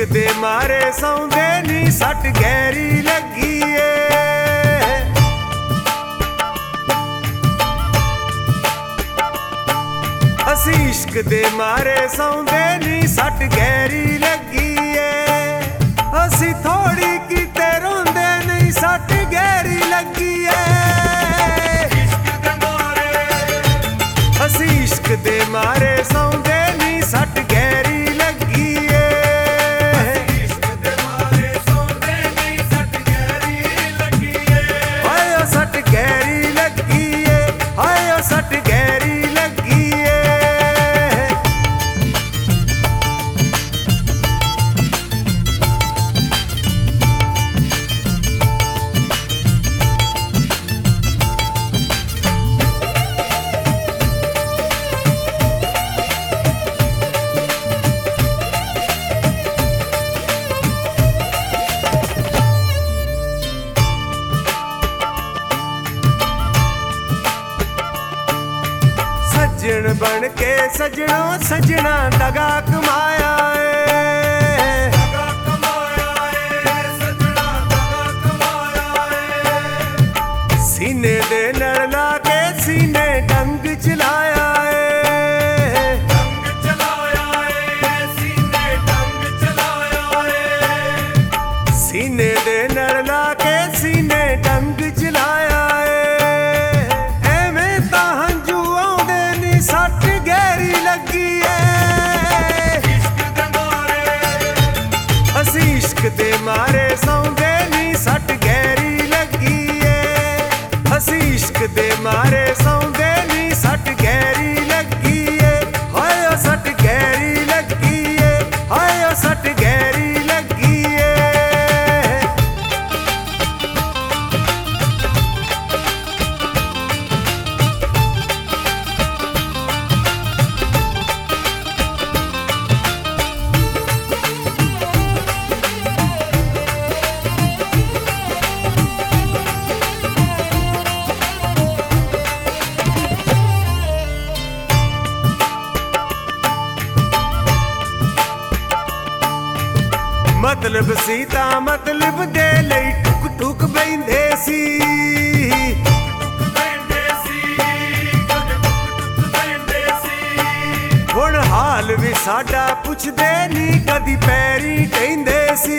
दे मारे सौंदे नी सट गहरी लगी ए। असी इश्क दे मारे सौंदे नी सट गहरी लगी ए। असी थोड़ी किते रोंदे नहीं सट गहरी लगी ए। असी इश्क दे मारे सौंदे नी सट गहरी लगी ए। हाय ओ सट गहरी लगी ए, हाय ओ सट गहरी लगी ए। सज्जन बन के सजनों सजना दगा कमाया सीने दे लड़ ला के सीने डंग चलाया सीने दे लड़ ला के सीने डंग चलाया सट गहरी लगी है। असी इश्क दे मारे सौंदे नी सट गहरी लगी है। असी इश्क दे मारे सौंदे नी सट गहरी लगी है। हाय ओ सट गहरी लगी है, हाय ओ सट गहरी लगी है। मतलब सीता मतलब दे लई टुक टुक बहिंदे सी। हुण हाल भी साडा पुछदे नी कदी पैरी कहंदे सी।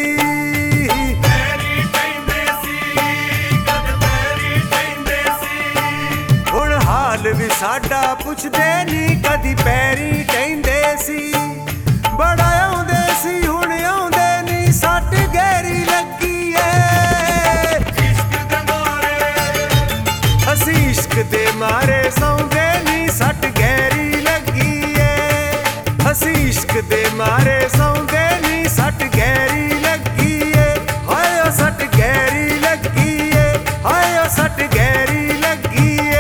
हुण हाल भी साडा पुछदे नी कदी पैरी कहंदे सी। बड़ा आउंदे सी हुण आउंदे नी सट गहरी लगी है। असी इश्क दे मारे सौंदे नी सट गहरी लगी है। असी इश्क दे मारे सौंदे नी सट गहरी लगी है। हाय ओ सट गहरी लगी है, हाय ओ सट गहरी लगी है।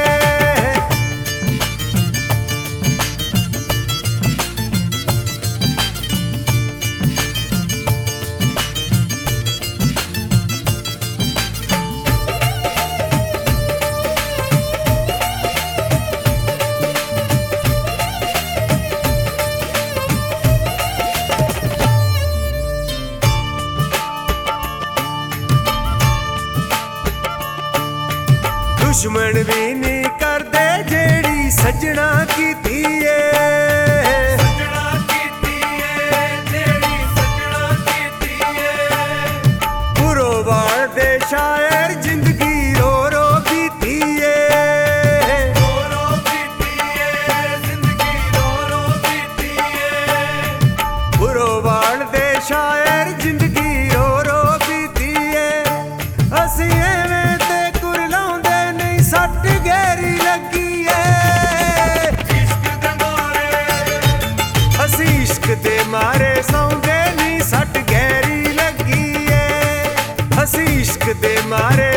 दुश्मन भी नहीं करदे जेड़ी सजना कीती है। पुरोवाल दे शायर जिंदगी रो रो बीती है। पुरोवाल दे शायर जिंदगी रो रो बीती है। असी एवें ते कुरलाउंदे नहीं सट गहरी लगी है। असी इश्क दे मारे सौंदे नहीं सट गहरी लगी है। असी इश्क दे मारे